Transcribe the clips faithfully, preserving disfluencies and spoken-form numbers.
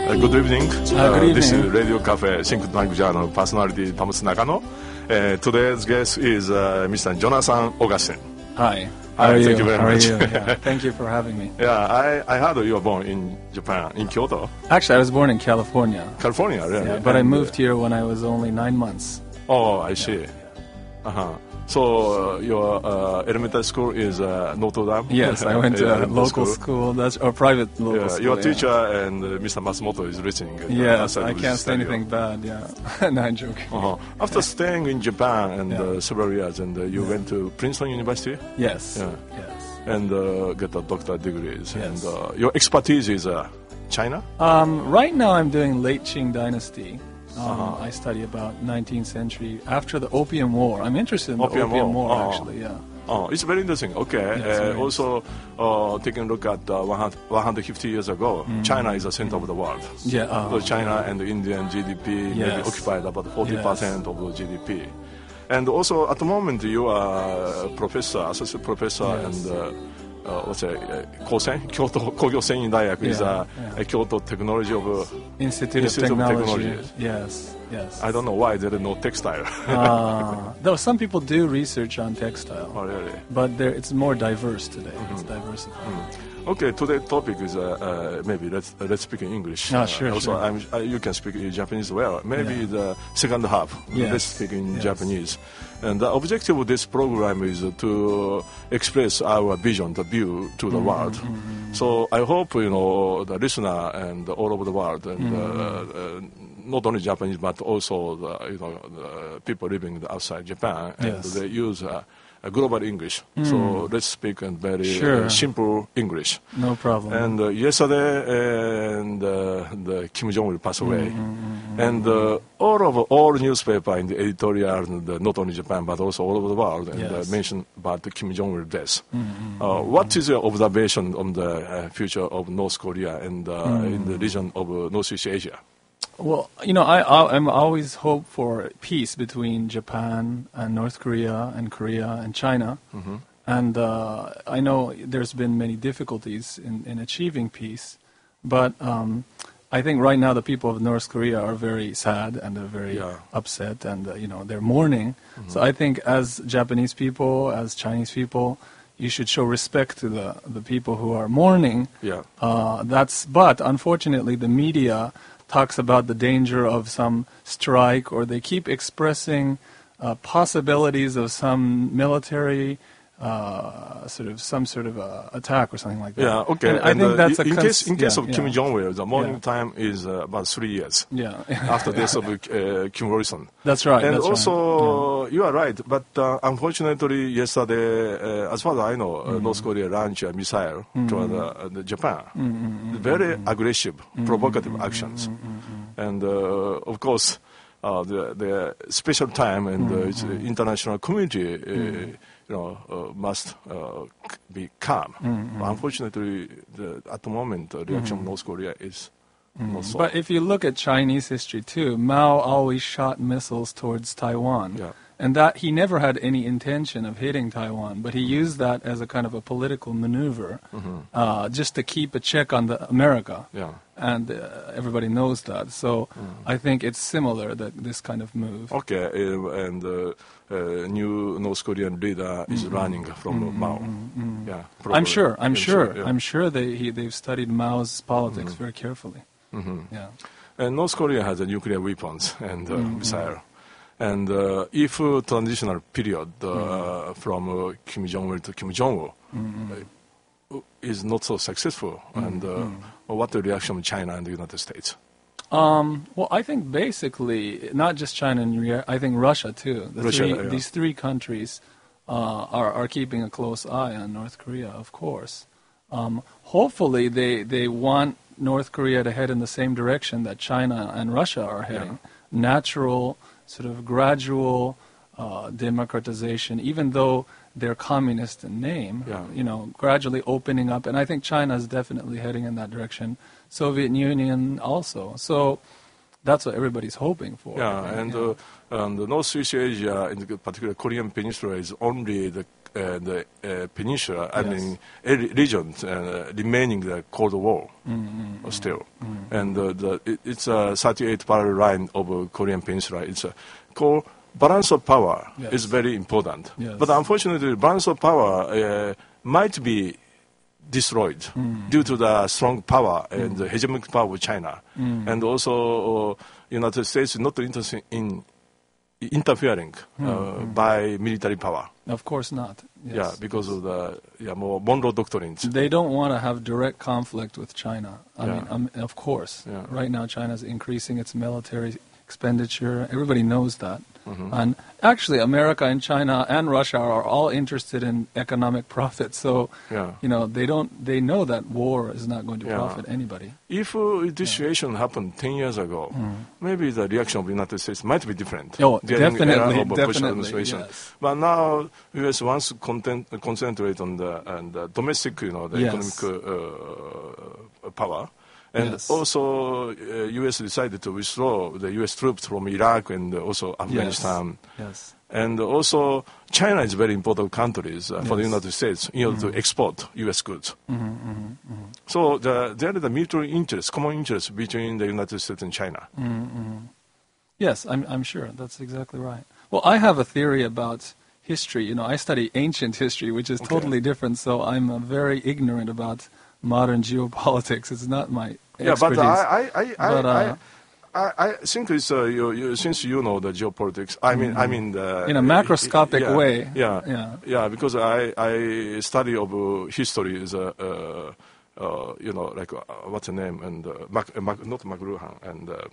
Uh, good evening. Uh, good evening. This is Radio Cafe Think Tank Journal personality Thomas Nakano. Uh, today's guest is uh, Mister Jonathan Augustin. Hi. Hi, How are thank you? you very How much. Are you? Yeah, thank you for having me. Yeah, I, I heard you were born in Japan, in Kyoto, Actually, I was born in California. California, really. Yeah, but I And, moved uh, here when I was only nine months. Oh, I see. Uh-huh. So uh, your uh, elementary school is uh, Notre Dame? Yes, I went to Yeah, a local school, that's or private local Yeah, school. your yeah. teacher and uh, Mister Matsumoto is listening. uh, Yes, outside I of can't this say studio. anything bad. Yeah, no, I'm joking. Uh-huh. After staying in Japan and Yeah. uh, several years, and uh, you went to Princeton University Yes. Yeah. Yes. and uh, get a doctorate degrees. Yes. And uh, your expertise is uh, China. Um, right now, I'm doing late Qing Dynasty. Um, Uh-huh. I study about nineteenth century after the Opium War. I'm interested in Opium the Opium War. War, Oh. actually. Yeah. Oh, it's very interesting. Okay. it's very uh, also, uh, taking a look at uh, one hundred fifty years ago, China is the center of the world. Yeah. Uh, So China and the Indian G D P maybe Yes. occupied about forty percent of the G D P. And also, at the moment, you are a professor, associate professor, Yes. and uh, uh, what's it, uh, Kosen, Kyoto Kogyo Senin Dayak is Yeah, a, yeah. a Kyoto Technology of, uh, Institute, Institute of of Technology. Technology. Yes. Yes. I don't know why there is no textile. Uh, though some people do research on textile, Oh, really? but there, it's more diverse today. It's diversified. Okay, today's topic is uh, uh, maybe let's uh, let's speak in English. Ah, Uh, sure, also, sure. I'm, uh, you can speak in Japanese well. Maybe Yeah. the second half. Yes, Let's speak in yes. Japanese. And the objective of this program is uh, to express our vision, the view to the Mm-hmm, world. So I hope you know the listener and all over the world, and Mm-hmm. uh, uh, not only Japanese but also the, you know the people living outside Japan, and Yes. they use. Uh, uh, global English. So let's speak in very Sure. uh, simple English. No problem. And uh, yesterday, and uh, the Kim Jong Il passed away, Mm-hmm, and uh, all of all newspaper in the editorial, and, uh, not only Japan but also all over the world, and Yes. uh, mentioned about the Kim Jong Il death. Mm-hmm, Uh, what is your observation on the uh, future of North Korea and uh, Mm. in the region of uh, Northeast Asia? Well, you know, I, I I'm always hope for peace between Japan and North Korea and Korea and China. Mm-hmm. And uh, I know there's been many difficulties in, in achieving peace, but um, I think right now the people of North Korea are very sad and they're very Yeah. upset, and uh, you know they're mourning. So I think as Japanese people, as Chinese people, you should show respect to the the people who are mourning. Yeah. Uh, that's but unfortunately the media talks about the danger of some strike, or they keep expressing uh, possibilities of some military uh, sort of some sort of uh, attack or something like that. Yeah, okay. And I And, think uh, that's a in, cons- case in case yeah, of Kim yeah. Jong Il, the mourning Yeah. time is uh, about three years Yeah, after the death of uh, Kim Il-sung. that's right. And that's also, right. you are right, but uh, unfortunately, yesterday, uh, as far as I know, Mm-hmm. uh, North Korea launched a missile toward uh, uh, the Japan. Mm-hmm. Very aggressive, provocative actions. And uh, of course, uh, the, the special time and uh, its Mm-hmm. international community, uh, you know, uh, must uh, c- be calm. Mm-hmm. But unfortunately, the, at the moment, the reaction of North Korea is not so. But if you look at Chinese history too, Mao always shot missiles towards Taiwan. Yeah. And that he never had any intention of hitting Taiwan, but he used that as a kind of a political maneuver, uh, just to keep a check on the America. Yeah. And uh, everybody knows that. So I think it's similar, that this kind of move. Okay, uh, and uh, uh, new North Korean leader is running from Mao. Yeah, I'm probably. sure. I'm sure. yeah. I'm sure they he, they've studied Mao's politics very carefully. Yeah. And North Korea has a nuclear weapons and uh, Mm-hmm. missile. And uh, if uh, transitional period uh, Mm-hmm. from uh, Kim Jong Il to Kim Jong Un uh, is not so successful, Mm-hmm. and uh, what the reaction of China and the United States? Um, well, I think basically not just China and Ru- I think Russia too. The Russia, three, yeah. These three countries uh, are are keeping a close eye on North Korea, of course. Um, hopefully, they they want North Korea to head in the same direction that China and Russia are heading. Natural, sort of gradual uh, democratization, even though they're communist in name. Yeah. You know, gradually opening up, and I think China is definitely heading in that direction. Soviet Union also. So that's what everybody's hoping for. Yeah, and, uh, and the Northeast Asia, in the particular Korean Peninsula, is only the uh, the uh, peninsula, I Yes. mean, area- regions uh, remaining the Cold War Mm-hmm. still. And uh, the, it, it's a thirty-eight parallel line of uh, Korean Peninsula. It's a called balance of power Yes. is very important. Yes. But unfortunately, balance of power uh, might be destroyed Mm. due to the strong power and the hegemonic power of China. Mm. And also, uh, United States is not interested in interfering uh, by military power. Of course not. Yes. Yeah, because of the yeah, more Monroe doctrines. They don't want to have direct conflict with China. I Yeah. mean, um, of course. Yeah. Right now, China's increasing its military expenditure. Everybody knows that. Mhm. And actually, America and China and Russia are all interested in economic profit. So, Yeah. you know, they don't. They know that war is not going to Yeah. profit anybody. If uh, this situation happened ten years ago, maybe the reaction of the United States might be different. Oh, during the era definitely, of Bush definitely, administration. yes. But now, U S wants to content, concentrate on the, and the domestic, you know, the Yes. economic uh, uh, power. And Yes. also, uh, U S decided to withdraw the U S troops from Iraq and also Afghanistan. Yes. And also, China is a very important country uh, for the Yes. United States in order to export U S goods. Mm-hmm, mm-hmm, mm-hmm. So the, there is a mutual interest, common interest between the United States and China. Mm-hmm. Yes, I'm, I'm sure. That's exactly right. Well, I have a theory about history. You know, I study ancient history, which is Okay. totally different, so I'm uh, very ignorant about modern geopolitics. It's not my Yeah, but expertise. I, I, I, But, uh, I, I, I think it's uh, you, you, since you know the geopolitics. I mean, I mean the In a macroscopic yeah, way. Yeah, Yeah. yeah, Because I, I study of uh, history is uh, uh, uh, you know like uh, what's the name and uh, Mac, uh, Mac, not McLuhan and uh,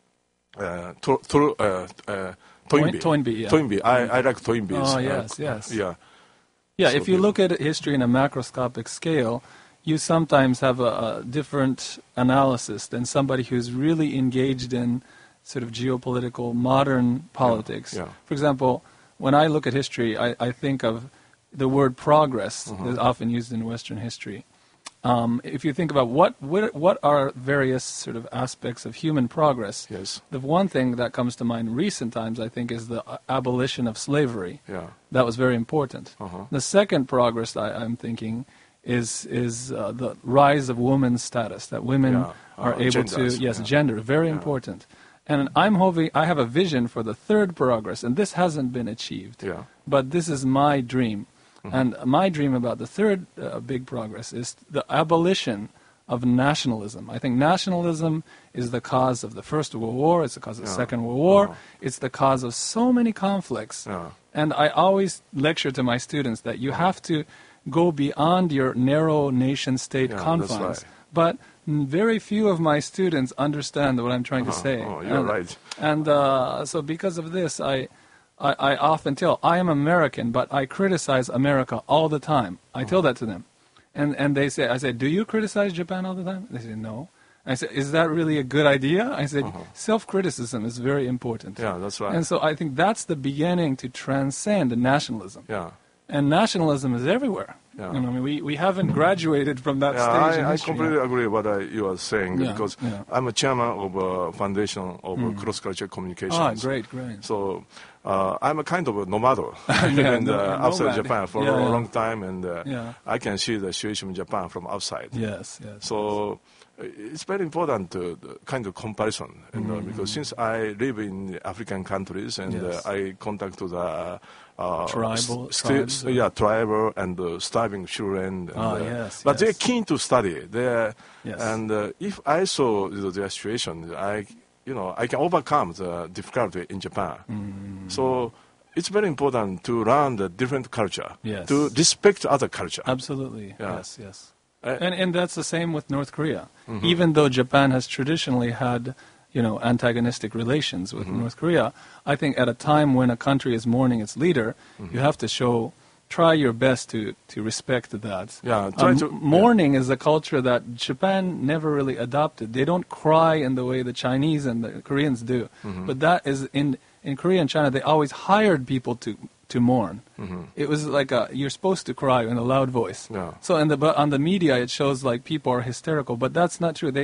uh, to, to, uh, uh, Toynbee. Toynbee, yeah. Toynbee. I, I like Toynbee. Oh, uh, yes, yes. Yeah. Yeah, So if you the- look at history in a macroscopic scale, you sometimes have a, a different analysis than somebody who's really engaged in sort of geopolitical modern politics. yeah. For example, when I look at history, I, I think of the word progress Mhm. that's often used in Western history. Um, if you think about what, what what are various sort of aspects of human progress, Yes. the one thing that comes to mind in recent times, I think, is the uh, abolition of slavery. Yeah. That was very important. Uh-huh. The second progress I, I'm thinking is is uh, the rise of women's status, that women Yeah. are Uh, able genders, to, yes, yeah. gender, very Yeah. important. And I'm hoping, I have a vision for the third progress, and this hasn't been achieved. Yeah. But this is my dream. Mm-hmm. And my dream about the third uh, big progress is the abolition of nationalism. I think nationalism is the cause of the First World War, it's the cause of the Yeah. Second World War, Uh-huh. it's the cause of so many conflicts. Yeah. And I always lecture to my students that you have to go beyond your narrow nation-state Yeah, that's confines. right. But mm, very few of my students understand what I'm trying to Uh-huh. say. Oh, you're and, right. And uh, so because of this, I, I, I often tell, I am American, but I criticize America all the time. I tell that to them. And, and they say, I say, do you criticize Japan all the time? They say, no. I said, is that really a good idea? I said, Uh-huh. self-criticism is very important. Yeah, that's right. And so I think that's the beginning to transcend nationalism. Yeah. And nationalism is everywhere. Yeah. You know, I mean, we, we haven't graduated from that Yeah, stage in I, I history. completely agree with what I, you are saying Yeah, because yeah. I'm a chairman of a foundation of uh, cross-cultural communications. Ah, great, great. So uh, I'm a kind of a nomad Yeah, and, no- uh, outside nomad. Japan for Yeah, a yeah. long time, and uh, Yeah. I can see the situation in Japan from outside. Yes, yes. So uh, it's very important to the kind of comparison, you know, because since I live in African countries and Mm-hmm. Yes. uh, I contact to the uh, Tribal- st- tribes, st- yeah, tribal and uh, starving children. And, Ah, uh, yes, but yes. they're keen to study. They're, Yes. And uh, if I saw you know, their situation, I, you know, I can overcome the difficulty in Japan. Mm. So it's very important to learn the different culture, Yes. to respect other culture. Absolutely. Yeah. Yes, yes. Uh, And and that's the same with North Korea. Mm-hmm. Even though Japan has traditionally had, you know, antagonistic relations with Mm-hmm. North Korea, I think at a time when a country is mourning its leader, Mm-hmm. you have to show, try your best to, to respect that. Yeah, try Um, to- mourning is a culture that Japan never really adopted. They don't cry in the way the Chinese and the Koreans do. Mm-hmm. But that is in in Korea and China, they always hired people to to mourn. Mm-hmm. It was like a, you're supposed to cry in a loud voice. Yeah. So in the but on the media, it shows like people are hysterical, but that's not true. They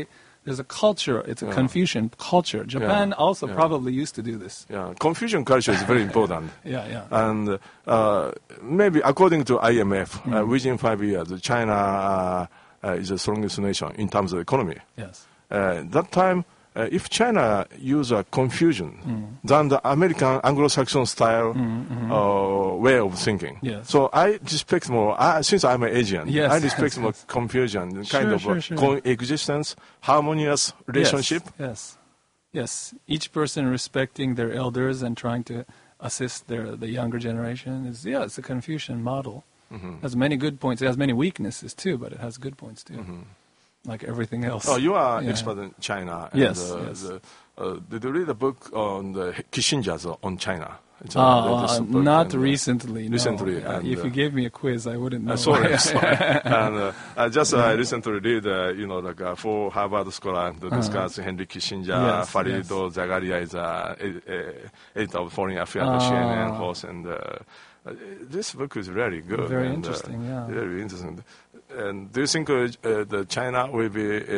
there's a culture. It's a Yeah. Confucian culture. Japan Yeah. also Yeah. probably used to do this. Yeah, Confucian culture is very important. Yeah, yeah. And uh, maybe according to I M F, uh, Mm. within five years, China uh, uh, is the strongest nation in terms of economy. Yes. Uh, that time, uh, if China use a Confucian, Mm. than the American Anglo-Saxon style uh, way of thinking. Yes. So I respect more, uh, since I'm an Asian, Yes, I respect yes, more yes. Confucian, kind Sure, of sure, uh, sure. coexistence, harmonious relationship. Yes, yes. Yes. Each person respecting their elders and trying to assist their the younger generation is yeah, it's a Confucian model. Mhm. It has many good points. It has many weaknesses too, but it has good points too. Like everything else. Oh, you are Yeah. expert in China. And, Yes, uh, yes. The, uh, did you read a book on the Kissinger's on China? It's a Uh, latest uh, book, not and, uh, recently. no. recently, Uh, and, if uh, you gave me a quiz, I wouldn't know. Uh, sorry, sorry. and uh, I just uh, recently read, uh, you know, like uh, four Harvard scholars to discuss Henry Kissinger, Uh-huh. Yes, Farido yes. Zagaria is uh, ed- uh, editor of Foreign Affairs, Ah. C N N host, and uh, uh, this book is really good. Very and, interesting, uh, yeah. Very interesting. And do you think uh, uh, the China will be uh,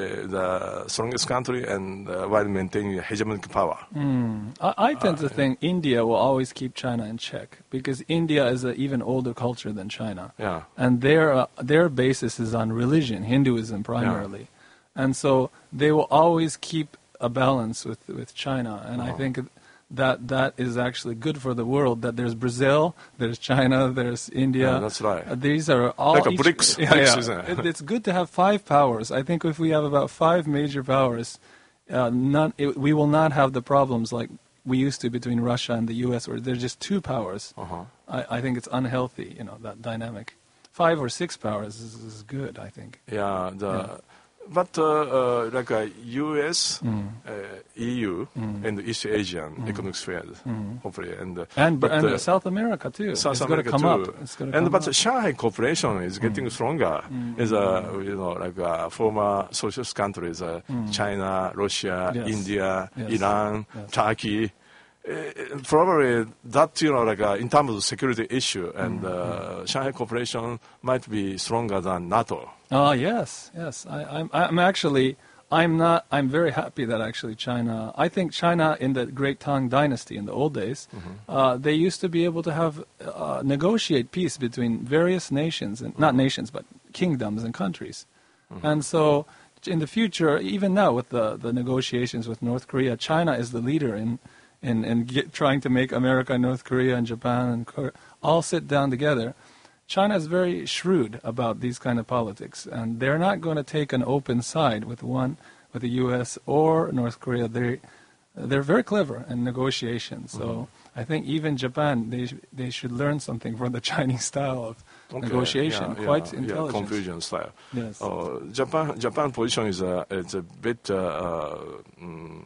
the strongest country and uh, while maintaining hegemonic power? Mm. I, I tend to think India will always keep China in check because India is an even older culture than China. Yeah. And their uh, their basis is on religion, Hinduism primarily, and so they will always keep a balance with with China. And I Uh-huh. think that that is actually good for the world. That there's Brazil, there's China, there's India. Yeah, that's right. Uh, these are all Like a each- BRICS- Yeah, BRICS, yeah. isn't it? It- It's good to have five powers. I think if we have about five major powers, uh, none, it, we will not have the problems like we used to between Russia and the U S, where there's just two powers. Uh-huh. I, I think it's unhealthy, you know, that dynamic. Five or six powers is, is good, I think. Yeah, the, Yeah. but uh, uh, like uh, U S, Mm. uh, E U, Mm. and East Asian economic sphere, Mm. hopefully, and uh, And, but, and uh, South America, too. South it's America going to come too. up. It's gonna and come but up. Shanghai cooperation is getting stronger. Mm. Is a you know like uh, former socialist countries, uh, Mm. China, Russia, Yes. India, Yes. Iran, Yes. Turkey. Uh, probably that you know like uh, in terms of security issue, and Mm. uh, Shanghai cooperation might be stronger than NATO. Oh, yes, yes. I, I'm, I'm actually, I'm not, I'm very happy that actually China, I think China in the Great Tang Dynasty in the old days, uh, they used to be able to have, uh, negotiate peace between various nations, and not nations, but kingdoms and countries. And so in the future, even now with the, the negotiations with North Korea, China is the leader in, in, in get, trying to make America, North Korea, and Japan and Korea all sit down together. China is very shrewd about these kind of politics, and they're not going to take an open side with one, with the U S or North Korea. They, they're very clever in negotiations. So Mm-hmm. I think even Japan, they sh- they should learn something from the Chinese style of Okay, negotiation. yeah, Quite yeah, intelligent. Yeah, Confucian style. Yes. Uh, Japan Japan position is a it's a bit uh, uh, mm,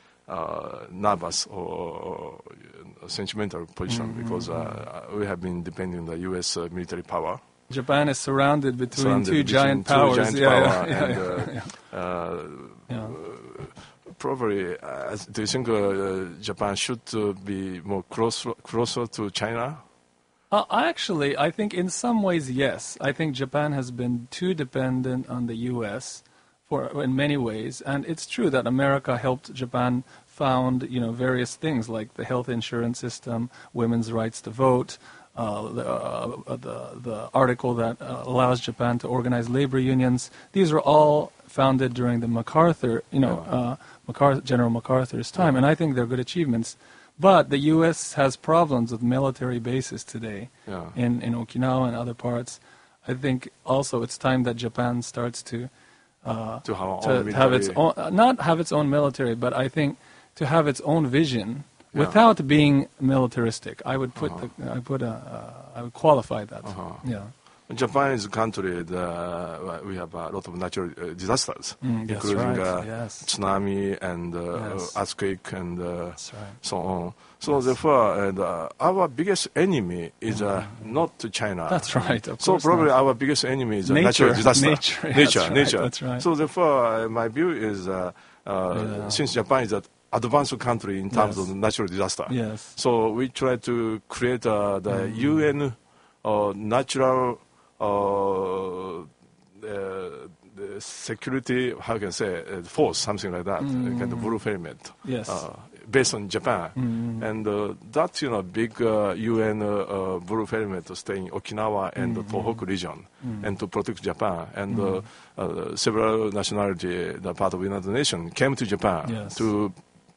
uh, nervous or uh, sentimental position Mm-hmm. because uh, we have been depending on the U S uh, military power. Japan is surrounded between surrounded two between giant two powers. giant yeah, power yeah, and, yeah, uh, uh, yeah. probably, uh, do you think uh, Japan should uh, be more close, closer to China? Uh, actually, I think in some ways, yes. I think Japan has been too dependent on the U S for in many ways, and it's true that America helped Japan found you know various things like the health insurance system, women's rights to vote, uh, the, uh, the the article that uh, allows Japan to organize labor unions. These were all founded during the MacArthur, you know, uh, MacArthur, General MacArthur's time, and I think they're good achievements. But the U S has problems with military bases today Yeah. in, in Okinawa and other parts. I think also it's time that Japan starts to uh, To have our to own have its military. own, uh, not have its own military, but I think to have its own vision Yeah. without being militaristic. I would put Uh-huh. the, I put a, uh, I would qualify that. Uh-huh. Yeah. Japan is a country that we have a lot of natural uh, disasters, Mm, that's including right, uh, yes. tsunami and uh, Yes. earthquake and uh, That's right. so on. So therefore, uh, the, our biggest enemy is uh, not China. That's right. Of So course probably not. our biggest enemy is a Nature, natural disaster. nature, yeah, nature, that's right, nature. that's right. So therefore, uh, my view is, uh, uh, Yeah. since Japan is an advanced country in terms Yes. of natural disaster, Yes. so we try to create uh, the U N uh, natural uh, uh, the security, how can I say, uh, force, something like that, mm. kind of blue helmet, yes. uh, based on Japan. Mm. And uh, that, you know, big uh, U N uh, uh, blue helmet to stay in Okinawa and mm. the Tohoku region mm. and to protect Japan. And mm. uh, uh, several nationalities, the part of the United Nations, came to Japan yes. to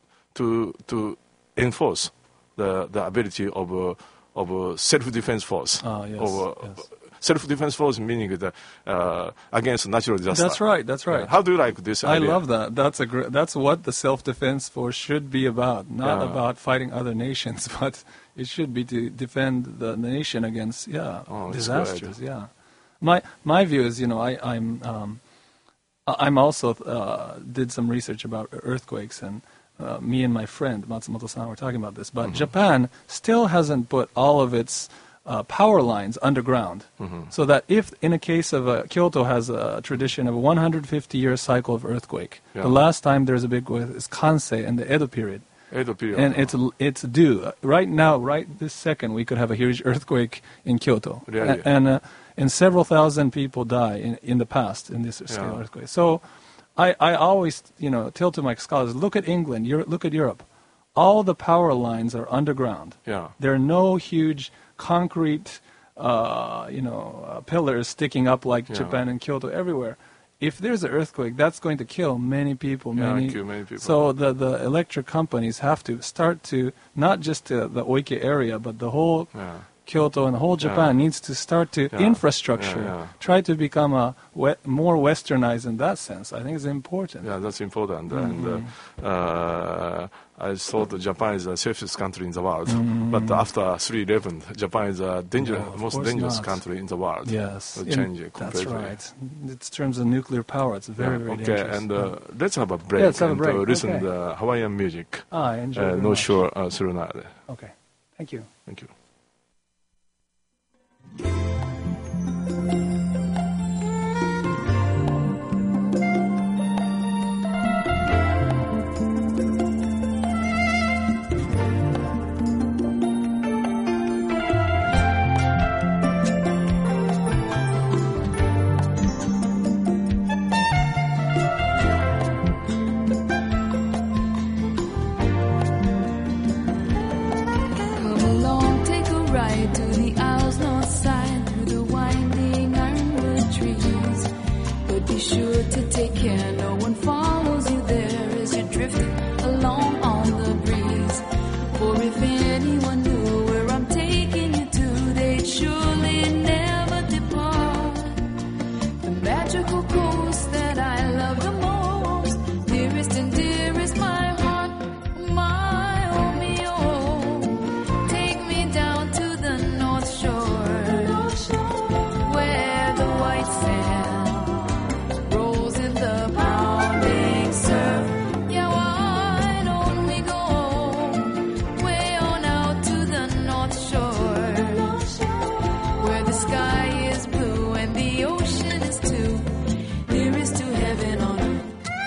to to enforce the the ability of uh, of uh, self-defense force. Ah, yes, of, uh, yes. Self-defense force meaning the, uh, against natural disaster. That's right. That's right. Uh, how do you like this I idea? love that. That's a gr- That's what the self-defense force should be about. Not Yeah. about fighting other nations, but it should be to defend the nation against yeah Oh, that's disasters. great. Yeah. My my view is, you know, I, I'm um, I- I'm also uh, did some research about earthquakes, and uh, me and my friend Matsumoto-san were talking about this. But Mm-hmm. Japan still hasn't put all of its uh, power lines underground, Mm-hmm. so that if, in a case of uh, Kyoto has a tradition of a one hundred fifty year cycle of earthquake. Yeah. The last time there's a big one is Kansei in the Edo period. Edo period. And it's it's due right now, right this second. We could have a huge earthquake in Kyoto, Really? A- and uh, and several thousand people die in in the past in this scale Yeah. earthquake. So, I I always you know tell to my scholars, look at England, Europe, look at Europe. All the power lines are underground. Yeah. There are no huge concrete, uh, you know, uh, pillars sticking up like Yeah. Japan and Kyoto everywhere. If there's an earthquake, that's going to kill many people. Yeah, Many, kill many people. So the, the electric companies have to start to, not just uh, the Oike area, but the whole Yeah. Kyoto and the whole Japan Yeah. needs to start to Yeah. infrastructure, Yeah, yeah. try to become a we- more westernized in that sense. I think it's important. Yeah, that's important. Mm-hmm. And uh, uh, I thought that Japan is the safest country in the world. Mm-hmm. But after three eleven, Japan is the danger, No, of most course dangerous not. country in the world. Yes, Will In- change it that's completely. right. In terms of nuclear power, it's very, Yeah, very okay, dangerous. and uh, let's have a break Yeah, let's have a and break. uh, listen Okay. to the Hawaiian music. ah, I enjoy Uh, very no much. sure uh, Surunare. Okay, thank you. Thank you. Come along, take a ride to the Isles North Side through the winding ironwood trees. But be sure to take care no one follows you there as you're drifting along on the breeze. For if anyone knew where I'm taking you to, they'd surely never depart. The magical coast that I love the most, dearest and dearest, my heart, my Romeo. Take me down to the North Shore, where the white sand rolls in the pounding surf. Yeah, why don't we go way on out to the North Shore, where the sky is blue and the ocean is too, nearest to heaven on earth.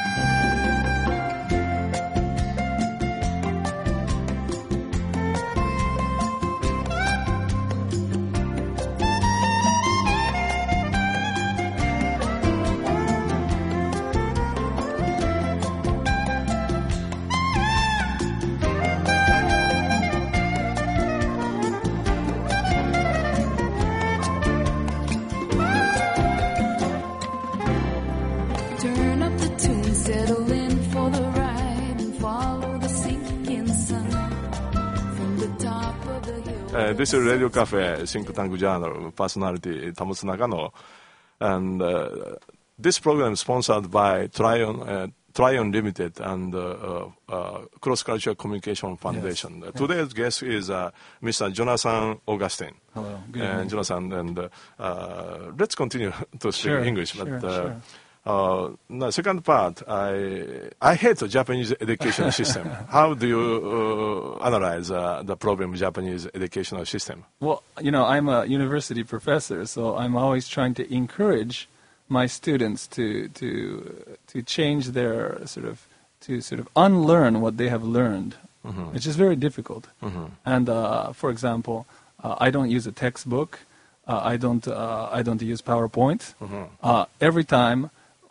Turn up the tune, settle in for the ride, and follow the sinking sun from the top of the hill. Uh, this is Radio Cafe, Think Tank Journal, personality Tamutsu Nakano. And uh, this program is sponsored by Tryon, uh, Tryon Limited and uh, uh, uh, Cross Cultural Communication Foundation. Uh, today's guest is uh, Mister Jonathan Augustine. Hello, good And evening. Jonathan, and uh, uh, let's continue to speak Sure, English. sure, but uh, sure. uh, the second part, I I hate the Japanese education system. How do you uh, analyze uh, the problem of Japanese educational system? Well, you know, I'm a university professor, so I'm always trying to encourage my students to to to change their sort of to sort of unlearn what they have learned, Mhm. which is very difficult. Mhm. And uh, for example, uh, I don't use a textbook. Uh, I don't uh, I don't use PowerPoint. Mhm. Uh, every time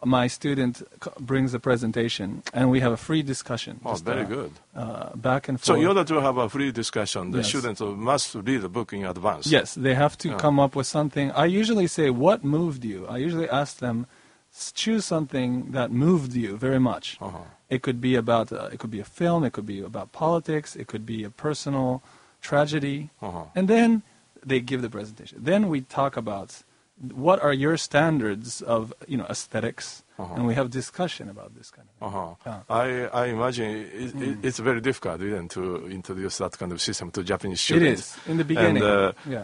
my student c- brings a presentation, and we have a free discussion. Oh, just, very uh, good. Uh, back and So forth. in order to have a free discussion, the Yes. students must read the book in advance. Yes, they have to Yeah. come up with something. I usually say, what moved you? I usually ask them, s- choose something that moved you very much. Uh-huh. It could be about, uh, it could be a film, it could be about politics, it could be a personal tragedy. Uh-huh. And then they give the presentation. Then we talk about what are your standards of, you know, aesthetics, Uh-huh. and we have discussion about this kind of thing. Uh-huh. Yeah. I, I imagine it, Mm. it, it's very difficult even to introduce that kind of system to Japanese It students. is, in the beginning. And uh, Yeah.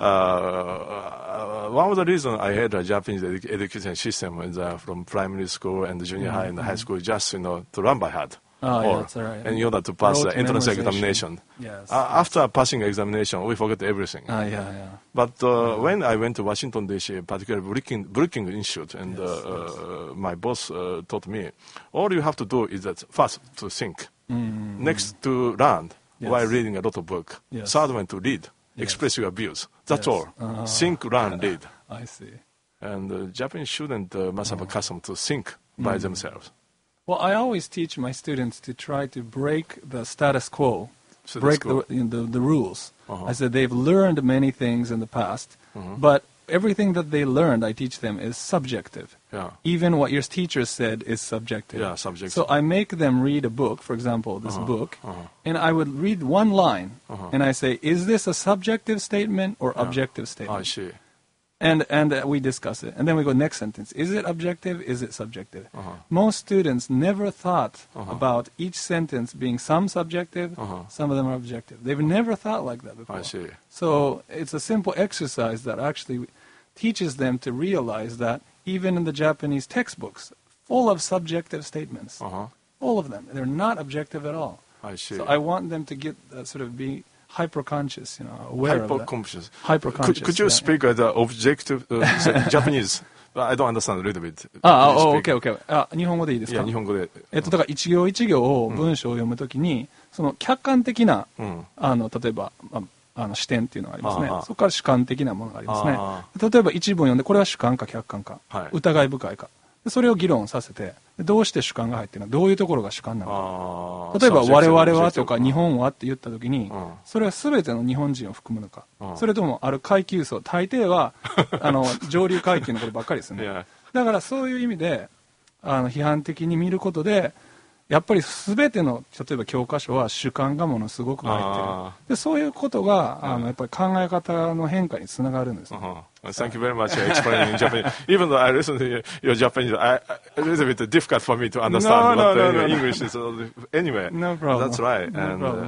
uh, one of the reasons I had a Japanese edu- education system is uh, from primary school and junior high and high school, just you know to run by heart. Oh, yeah, or, that's all right. and in order to pass Rote the entrance memorization. examination. Yes. Uh, after passing examination, we forget everything. Ah, yeah, yeah. But uh, when I went to Washington, D C, particularly Brookings, Brookings Institute, and Yes, uh, uh, my boss uh, taught me, all you have to do is that first to think, Mm. next to learn Yes. while reading a lot of book, Yes. third one to read, Yes. express your views. That's Yes. all. Uh-huh. Think, learn, read. I see. And uh, Japanese students uh, must have a custom to think by Mm. themselves. Well, I always teach my students to try to break the status quo, Status break quo. the, you know, the the rules. Uh-huh. I said they've learned many things in the past, Mhm. but everything that they learned, I teach them, is subjective. Yeah. Even what your teacher said is subjective. Yeah, subjective. So I make them read a book, for example, this Uh-huh. book, Uh-huh. and I would read one line, Uh-huh. and I say, is this a subjective statement or Yeah. objective I statement? see. And and uh, we discuss it, and then we go next sentence. Is it objective? Is it subjective? Uh-huh. Most students never thought Uh-huh. about each sentence being some subjective, Uh-huh. some of them are objective. They've never thought like that before. I see. So it's a simple exercise that actually teaches them to realize that even in the Japanese textbooks, full of subjective statements, Uh-huh. all of them, they're not objective at all. I see. So I want them to get uh, sort of be hyper-conscious, you know, aware of that. Hyper-conscious. Hyper-conscious. Could, could you yeah. speak uh, the objective uh, Japanese? I don't understand a little bit. ああ、 Could you オッ speak? ケーオッケー。あ、日本語でいいですいや、 か？ 日本語で。 えっと、だから一行一行を文章を読むときに、その客観的な、 うん。 あの、例えば、ああの視点っていうのがありますねああ。 そこから主観的なものがありますねあ。 例えば一文読んで、これは主観か客観か、 はい疑い深いか。でそれを議論させて、でどうして主観が入ってるのか、どういうところが主観なのか。 あー例えば、 subjective 我々はとか objective 日本はって言ったときにうん、 それは全ての日本人を含むのかう。んそれともある階級層、大抵は、あの、上流階級のことばっかりですよね。 いやだからそういう意味で、あの、批判的に見ることで、やっぱり全ての、例えば教科書は主観がものすごく入ってある。で、そういうことが、あうんの、やっぱり考え方の変化につながるんですね。 Uh-huh. Thank you very much for explaining in Japanese. Even though I listen to your, your Japanese, I, I, a little bit difficult for me to understand. No, but no, uh, no, your no. English is uh, anyway. No problem. That's right. No and uh, problem.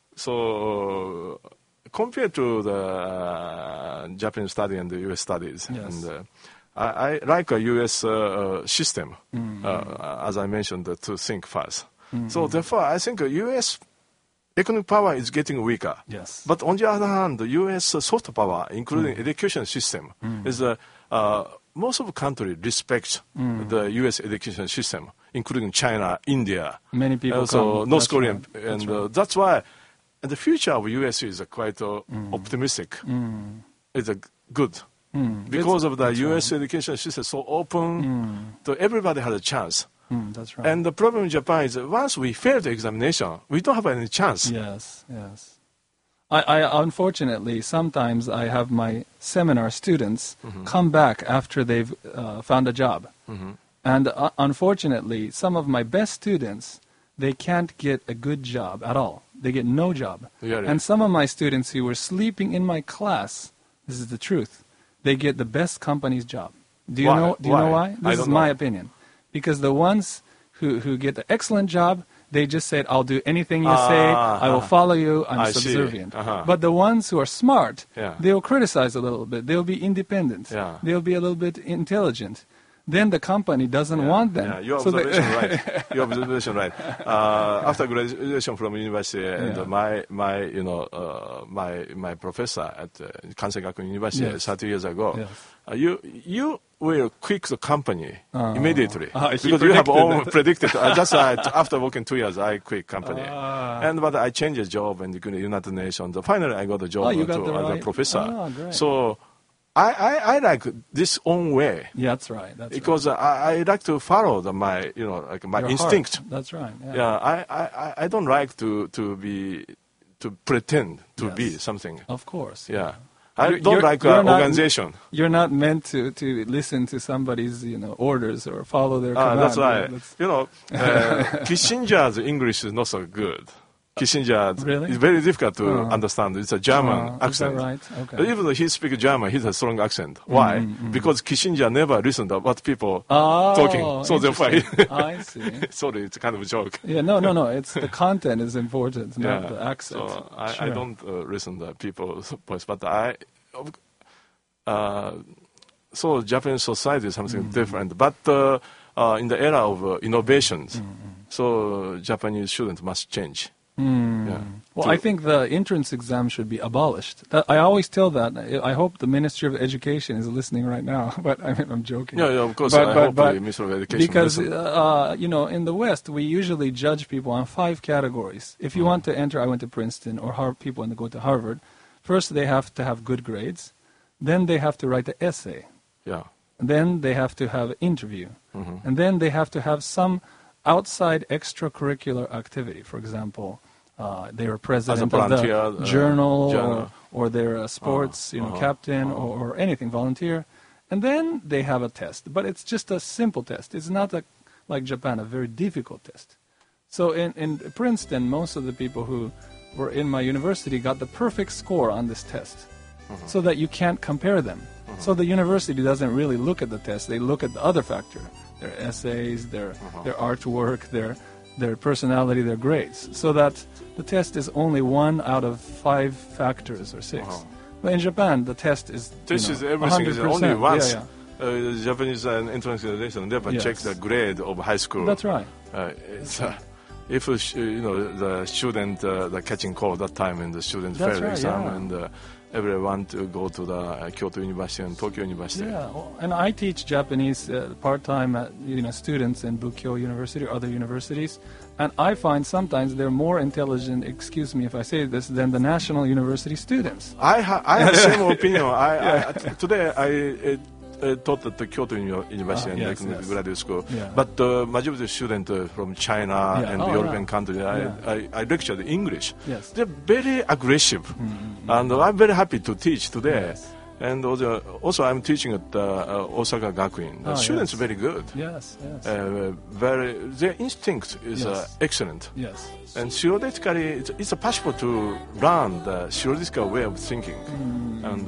so compared to the uh, Japanese study and the U S studies, Yes. and uh, I, I like a U S uh, uh, system, Mm. uh, as I mentioned, uh, to think fast. So therefore, I think the U S economic power is getting weaker. Yes. But on the other hand, the U S soft power, including education system, is uh, uh, most of the country respect the U S education system, including China, India, Many people also come. North That's Korea, right. That's and right. uh, that's why the future of U S is uh, quite uh, optimistic. Mm. It's uh, good. Mm. Because of the That's U right. S education system so open, Mm. so everybody has a chance. Mm, that's right. And the problem in Japan is that once we fail the examination, we don't have any chance. Yes, yes. I, I unfortunately sometimes I have my seminar students come back after they've uh, found a job, Mhm. and uh, unfortunately some of my best students they can't get a good job at all. They get no job. Really? And some of my students who were sleeping in my class, this is the truth, they get the best company's job. Do you Why? know? Do you know Why? why? I This is don't my know. opinion. Because the ones who, who get the excellent job, they just said, I'll do anything you Ah, say, I will uh-huh. follow you, I'm I see. subservient. Uh-huh. But the ones who are smart, Yeah. they'll criticize a little bit, they'll be independent, Yeah. they'll be a little bit intelligent. Then the company doesn't Yeah, want them. Yeah, your So they- observation right. Your observation right. Uh, after graduation from university, and Yeah. my my you know uh, my my professor at uh, Kansai Gakuin University Yes. thirty years ago, Yes. uh, you you will quit the company Ah. immediately Ah, he because you have predicted all that. predicted. I just uh, after working two years, I quit company, Ah. and but I changed job and the United Nations. Finally, I got a job Oh, you to, got the as a right- professor. Ah, great. So. I, I, I like this own way. Yeah, that's right. That's because right. I, I like to follow the, my, you know, like my Your instinct. heart. That's right. Yeah. Yeah, I, I, I don't like to, to be, to pretend to Yes. be something. Of course. Yeah. I You're- don't you're- like you're uh, not- organization. You're not meant to, to listen to somebody's, you know, orders or follow their Ah, command. that's right. That's- You know, uh, Kissinger's English is not so good. Kissinger Really? is very difficult to Oh. understand. It's a German Oh, is that accent. right? Okay. Even though he speaks German, he has a strong accent. Why? Mm-hmm. Because Kissinger never listened to what people Oh, talking. So therefore, interesting. I see. sorry, it's kind of a joke. Yeah, no, no, no. It's the content is important, not the accent. So I, I Sure. don't uh, listen to people's voice, but I. Uh, so Japanese society is something Mm-hmm. different, but uh, uh, in the era of uh, innovations, Mm-hmm. so Japanese students must change. Hmm. Yeah. Well, To- I think the entrance exam should be abolished. That, I always tell that. I I hope the Ministry of Education is listening right now, but I mean, I'm joking. Yeah, yeah, of course. But- I but- hope but the Ministry of Education Because, listen. uh, you know, in the West, we usually judge people on five categories. If you want to enter, I went to Princeton, or Har- people want to go to Harvard, first they have to have good grades, then they have to write the essay, Yeah. then they have to have an interview, Mhm. and then they have to have some outside extracurricular activity. For example, uh, they were president of volunteer, the uh, journal, journal. Or, or they're a sports, you know, uh-huh, captain, uh-huh. or, or anything, volunteer, and then they have a test. But it's just a simple test. It's not a, like Japan, a very difficult test. So in, in Princeton, most of the people who were in my university got the perfect score on this test, so that you can't compare them. So the university doesn't really look at the test; they look at the other factor: their essays, their their artwork, their their personality, their grades. So that the test is only one out of five factors or six. Uh-huh. But in Japan, the test is This you is know, everything is one hundred only percent. once. Yeah, yeah. Uh, the Japanese uh, entrance examination never Yes. check the grade of high school. That's right. Uh, it's, uh, if uh, sh- you know the student uh, the catching cold that time in the student That's fair right, exam, yeah. and uh, everyone to go to the uh, Kyoto University and Tokyo University. Yeah, well, and I teach Japanese uh, part-time at, you know, students in Bukkyo University or other universities, and I find sometimes they're more intelligent, excuse me if I say this, than the national university students. I ha- I have the same opinion. I, I t- today I. Uh, uh, taught at the Kyoto Uni- University Ah, and yes, like, yes. graduate school, Yeah. but the majority of students uh, from China Yeah. and Oh, European yeah. countries, I, Yeah. I, I lectured English. Yes. They're very aggressive, and I'm very happy to teach today. Yes. And also, also, I'm teaching at uh, uh, Osaka Gakuin. The Oh, students yes. are very good. Yes, yes, Uh, very, their instinct is uh, Yes. excellent. yes. And theoretically, it's, it's possible to learn the theoretical way of thinking. Mm. And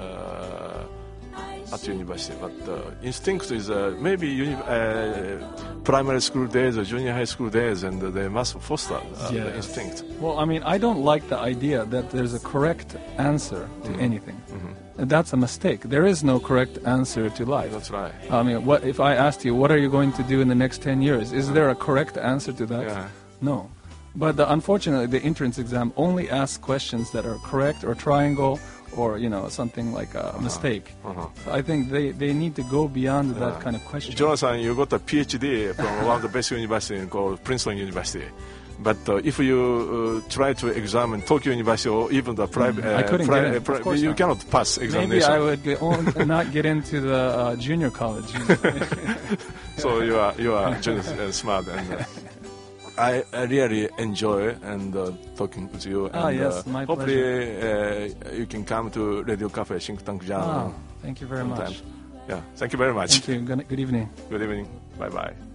uh, at university, but uh, instinct is uh, maybe uni- uh, primary school days or junior high school days, and uh, they must foster uh, the Yes. instinct. Well, I mean, I don't like the idea that there's a correct answer to Mm-hmm. anything. And that's a mistake. There is no correct answer to life. That's right. I mean, what if I asked you, what are you going to do in the next ten years? Is there a correct answer to that? Yeah. No. But the, unfortunately, the entrance exam only asks questions that are correct or triangle or, you know, something like a mistake. Uh-huh. So I think they, they need to go beyond Yeah. that kind of question. Jonathan, you got a PhD from one of the best universities called Princeton University. But uh, if you uh, try to examine Tokyo University or even the private, I couldn't pri- get in. uh, Of pri- course you not. cannot pass Maybe examination. I would get on, not get into the uh, junior college. So you are you are just uh, smart, and uh, I, I really enjoy and uh, talking with you. And, Ah, yes, uh, my hopefully uh, you can come to Radio Cafe Think Tank Journal. Ah, thank you very sometime. much. Yeah, thank you very much. Thank you. Good, good evening. Good evening. Bye bye.